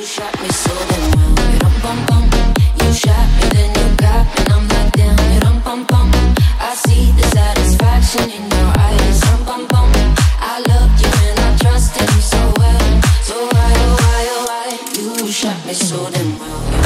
shot me so damn well. Rum pum pum. You shot me, then you got me, and I'm like damn. Rum pum pum. I see the satisfaction in your eyes. Rum pum pum. I loved you and I trusted you so well. So why, oh why, oh why? You shot me so damn well.